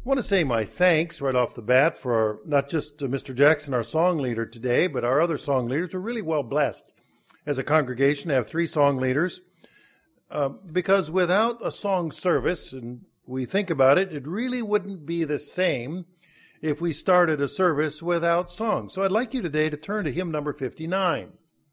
I want to say my thanks right off the bat for not just Mr. Jackson, our song leader today, but our other song leaders. We're really well blessed as a congregation to have 3 song leaders because without a song service, and we think about it, it really wouldn't be the same if we started a service without song. So I'd like you today to turn to hymn number 59.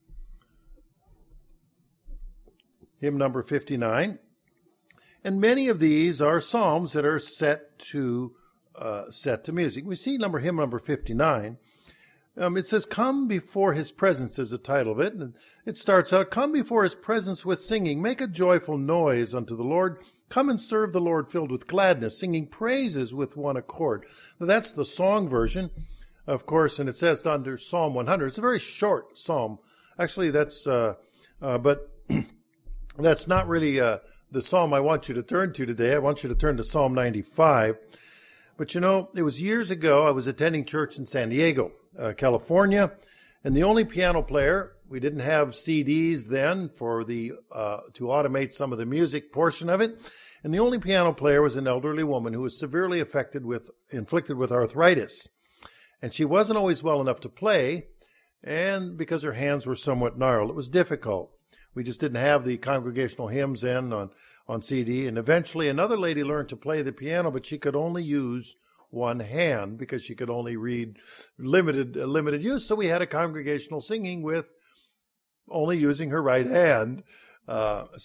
Hymn number 59. And many of these are psalms that are set to music. We see hymn number 59. It says, "Come before his presence" is the title of it. And it starts out, "Come before his presence with singing. Make a joyful noise unto the Lord. Come and serve the Lord filled with gladness, singing praises with one accord." Now, that's the song version, of course, and it says under Psalm 100. It's a very short psalm. Actually, but that's not really the psalm I want you to turn to today. I want you to turn to Psalm 95. But you know, it was years ago, I was attending church in San Diego, California, and the only piano player, we didn't have CDs then for to automate some of the music portion of it, and the only piano player was an elderly woman who was severely inflicted with arthritis. And she wasn't always well enough to play, and because her hands were somewhat gnarled, it was difficult. We just didn't have the congregational hymns then on CD. And eventually another lady learned to play the piano, but she could only use one hand because she could only read limited use. So we had a congregational singing with only using her right hand. But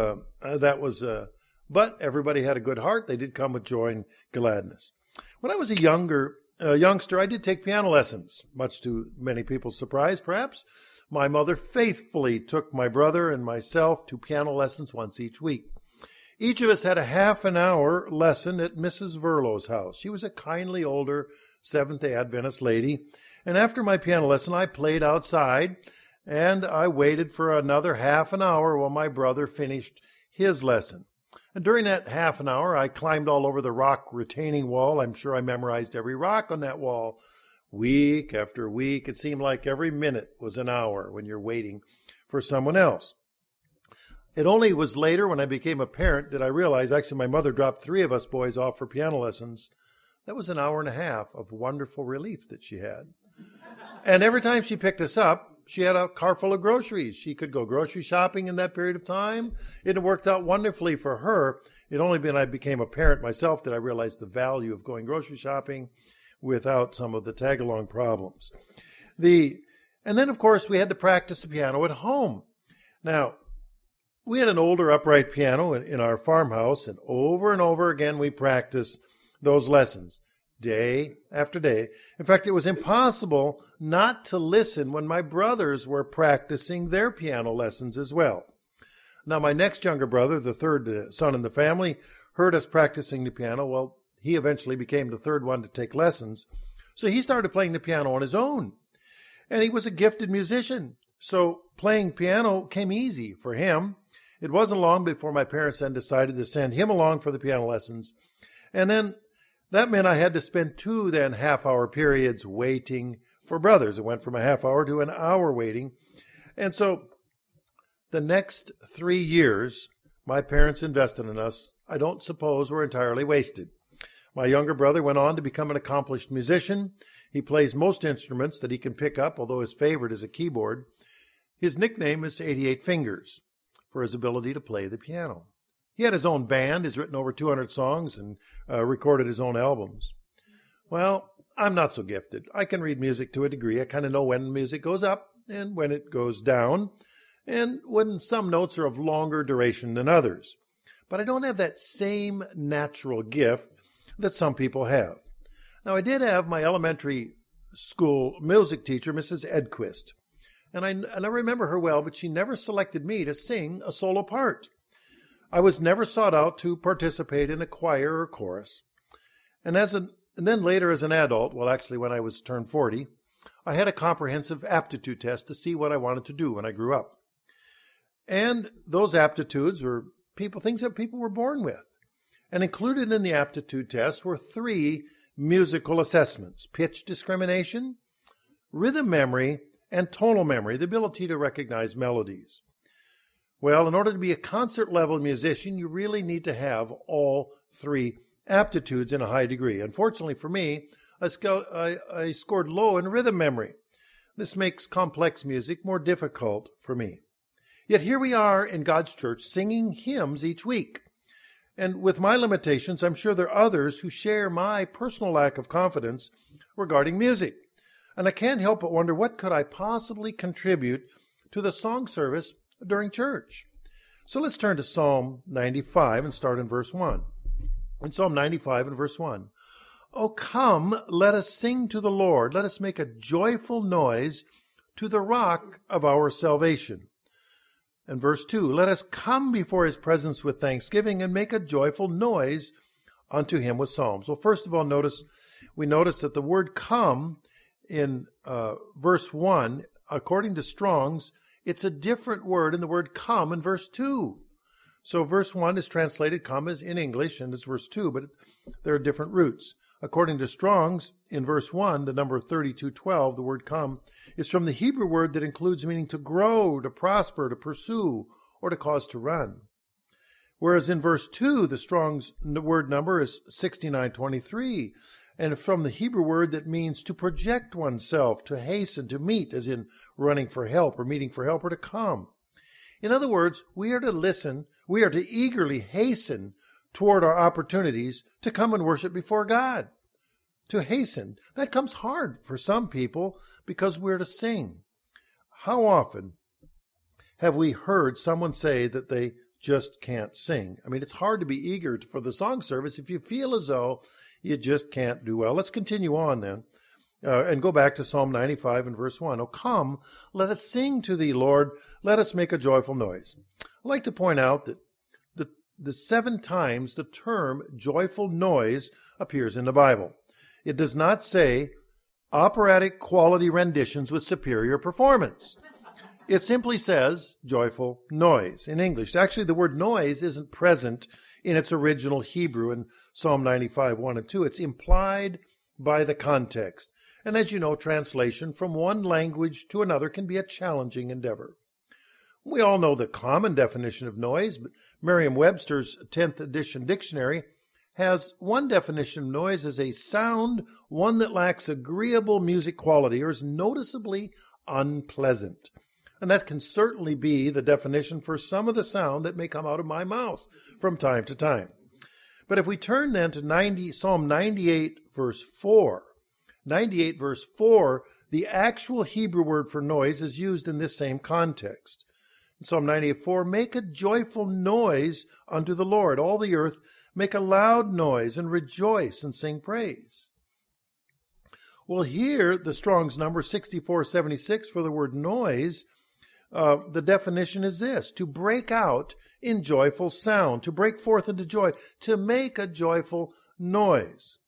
everybody had a good heart. They did come with joy and gladness. When I was a youngster, I did take piano lessons, much to many people's surprise, perhaps. My mother faithfully took my brother and myself to piano lessons once each week. Each of us had a half-an-hour lesson at Mrs. Verlow's house. She was a kindly older Seventh-day Adventist lady. And after my piano lesson, I played outside, and I waited for another half an hour while my brother finished his lesson. And during that half an hour, I climbed all over the rock retaining wall. I'm sure I memorized every rock on that wall. Week after week, it seemed like every minute was an hour when you're waiting for someone else. It only was later when I became a parent that I realized actually my mother dropped 3 of us boys off for piano lessons. That was an hour and a half of wonderful relief that she had. And every time she picked us up, she had a car full of groceries. She could go grocery shopping in that period of time. It worked out wonderfully for her. It only been I became a parent myself that I realized the value of going grocery shopping without some of the tag-along problems. And then, of course, we had to practice the piano at home. Now, we had an older upright piano in our farmhouse, and over again we practiced those lessons day after day. In fact, it was impossible not to listen when my brothers were practicing their piano lessons as well. Now, my next younger brother, the third son in the family, heard us practicing the piano. Well, he eventually became the third one to take lessons. So he started playing the piano on his own. And he was a gifted musician. So playing piano came easy for him. It wasn't long before my parents then decided to send him along for the piano lessons. And then that meant I had to spend 2 half-hour periods waiting for brothers. It went from a half hour to an hour waiting. And so the next 3 years, my parents invested in us, I don't suppose were entirely wasted. My younger brother went on to become an accomplished musician. He plays most instruments that he can pick up, although his favorite is a keyboard. His nickname is 88 Fingers for his ability to play the piano. He had his own band, has written over 200 songs, and recorded his own albums. Well, I'm not so gifted. I can read music to a degree. I kind of know when music goes up and when it goes down, and when some notes are of longer duration than others. But I don't have that same natural gift that some people have. Now, I did have my elementary school music teacher, Mrs. Edquist, and I remember her well, but she never selected me to sing a solo part. I was never sought out to participate in a choir or chorus. And then later as an adult, well, actually when I was turned 40, I had a comprehensive aptitude test to see what I wanted to do when I grew up. And those aptitudes were things that people were born with. And included in the aptitude test were 3 musical assessments: pitch discrimination, rhythm memory, and tonal memory, the ability to recognize melodies. Well, in order to be a concert-level musician, you really need to have all 3 aptitudes in a high degree. Unfortunately for me, I scored low in rhythm memory. This makes complex music more difficult for me. Yet here we are in God's church singing hymns each week. And with my limitations, I'm sure there are others who share my personal lack of confidence regarding music. And I can't help but wonder, what could I possibly contribute to the song service during church? So let's turn to Psalm 95 and start in verse 1. In Psalm 95 and verse 1, "O come, let us sing to the Lord. Let us make a joyful noise to the rock of our salvation." And verse 2, "Let us come before his presence with thanksgiving and make a joyful noise unto him with psalms." Well, first of all, we notice that the word "come" in verse 1, according to Strong's, it's a different word in the word "come" in verse 2. So verse 1 is translated "come" as in English, and it's verse 2, but there are different roots. According to Strong's, in verse 1, the number 3212, the word "come" is from the Hebrew word that includes meaning to grow, to prosper, to pursue, or to cause to run. Whereas in verse 2, the Strong's word number is 6923, and from the Hebrew word that means to project oneself, to hasten, to meet, as in running for help or meeting for help, or to come. In other words, we are to eagerly hasten toward our opportunities to come and worship before God. To hasten. That comes hard for some people because we're to sing. How often have we heard someone say that they just can't sing? I mean, it's hard to be eager for the song service if you feel as though you just can't do well. Let's continue on then and go back to Psalm 95 and verse 1. "O come, let us sing to thee, Lord. Let us make a joyful noise." I'd like to point out that the 7 times the term joyful noise appears in the Bible. It does not say operatic quality renditions with superior performance. It simply says joyful noise in English. Actually, the word noise isn't present in its original Hebrew in Psalm 95, 1 and 2. It's implied by the context. And as you know, translation from one language to another can be a challenging endeavor. We all know the common definition of noise, but Merriam-Webster's 10th edition dictionary has one definition of noise as a sound, one that lacks agreeable music quality or is noticeably unpleasant. And that can certainly be the definition for some of the sound that may come out of my mouth from time to time. But if we turn then to Psalm 98, verse 4, 98, verse 4, the actual Hebrew word for noise is used in this same context. In Psalm 98:4, "Make a joyful noise unto the Lord. All the earth, make a loud noise and rejoice and sing praise." Well, here, the Strong's number 6476 for the word noise, the definition is this: to break out in joyful sound, to break forth into joy, to make a joyful noise.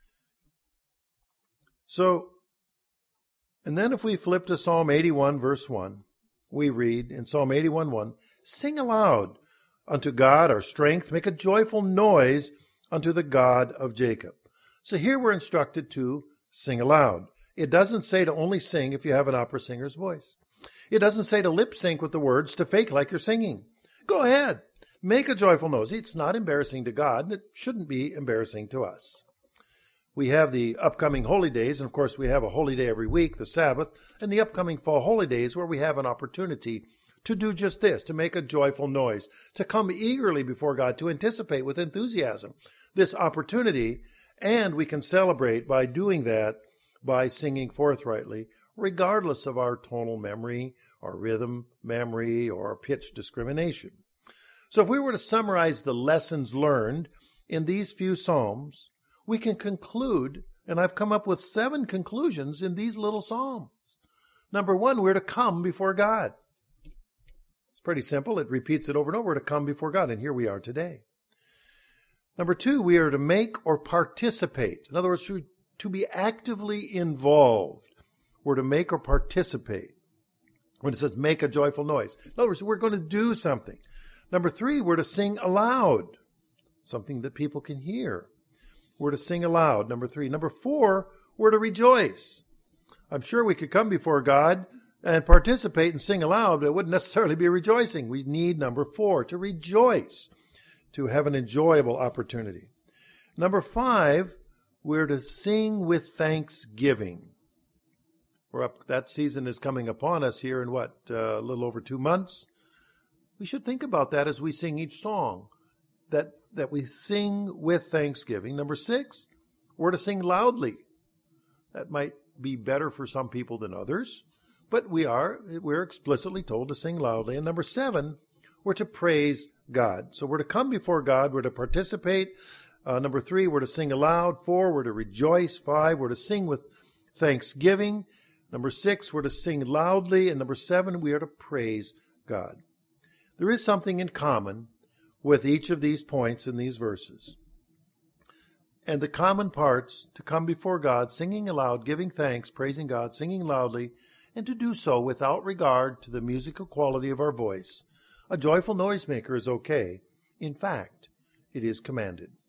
So, and then if we flip to Psalm 81, verse 1, we read in Psalm 81:1, "Sing aloud unto God our strength, make a joyful noise unto the God of Jacob." So here we're instructed to sing aloud. It doesn't say to only sing if you have an opera singer's voice. It doesn't say to lip sync with the words to fake like you're singing. Go ahead, make a joyful noise. It's not embarrassing to God, and it shouldn't be embarrassing to us. We have the upcoming holy days, and of course we have a holy day every week, the Sabbath, and the upcoming fall holy days where we have an opportunity to do just this, to make a joyful noise, to come eagerly before God, to anticipate with enthusiasm this opportunity, and we can celebrate by doing that by singing forthrightly, regardless of our tonal memory, or rhythm memory, or pitch discrimination. So if we were to summarize the lessons learned in these few Psalms, we can conclude, and I've come up with 7 conclusions in these little Psalms. Number 1, we're to come before God. It's pretty simple. It repeats it over and over, to come before God, and here we are today. Number 2, we are to make or participate. In other words, to be actively involved. We're to make or participate. When it says make a joyful noise. In other words, we're going to do something. Number 3, we're to sing aloud. Something that people can hear. We're to sing aloud, number 3. Number 4, we're to rejoice. I'm sure we could come before God and participate and sing aloud, but it wouldn't necessarily be rejoicing. We need, number 4, to rejoice, to have an enjoyable opportunity. Number 5, we're to sing with thanksgiving. That season is coming upon us here in a little over 2 months. We should think about that as we sing each song, that we sing with thanksgiving. Number 6, we're to sing loudly. That might be better for some people than others, but we're explicitly told to sing loudly. And number 7, we're to praise God. So we're to come before God, we're to participate. Number 3, we're to sing aloud. 4, we're to rejoice. 5, we're to sing with thanksgiving. Number 6, we're to sing loudly. And number 7, we are to praise God. There is something in common with each of these points in these verses. And the common parts: to come before God, singing aloud, giving thanks, praising God, singing loudly, and to do so without regard to the musical quality of our voice. A joyful noisemaker is okay. In fact, it is commanded.